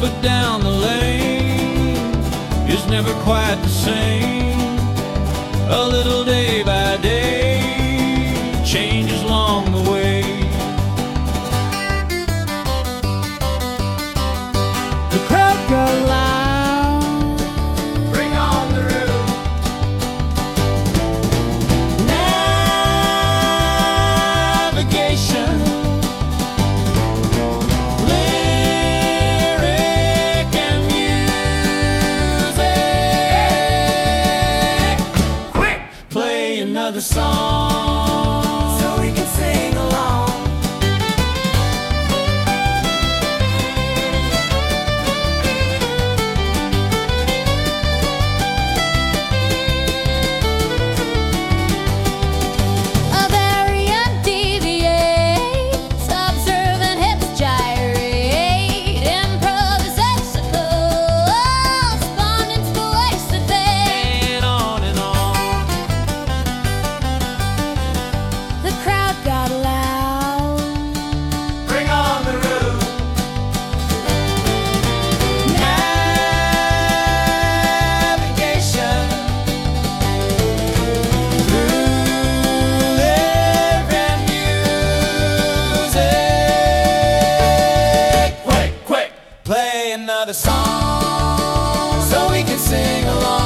but down the lane is never quite the same. A little day by day changes along the way. The crowd got loud. Bring on the rhythm. Navigation, lyric and music. Quick, play another song so we can sing along. Another song so we can sing along.